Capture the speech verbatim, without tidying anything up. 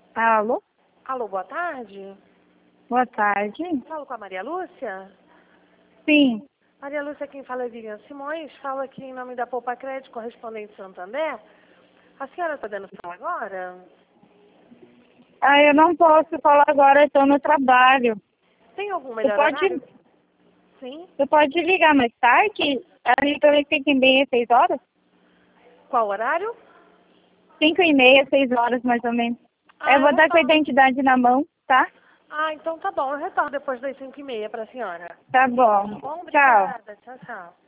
Alô? Alô, boa tarde. Boa tarde. Falo com a Maria Lúcia? Sim. Maria Lúcia, quem fala é Vivian Simões. Falo aqui em nome da Poupa Crédito, correspondente Santander. A senhora está dando falar agora? Ah, eu não posso falar agora, eu estou no trabalho. Tem algum Você melhor pode, horário? Sim. você pode ligar mais tarde? Ali também fica em meia, seis horas? Qual horário? Cinco e meia, seis horas mais ou menos. Ah, Eu eu vou dar com a retorno. identidade na mão, tá? Ah, então tá bom. Eu retorno depois das cinco e meia para a senhora. Tá bom. Tá bom? Tchau. Obrigada. Tchau, tchau.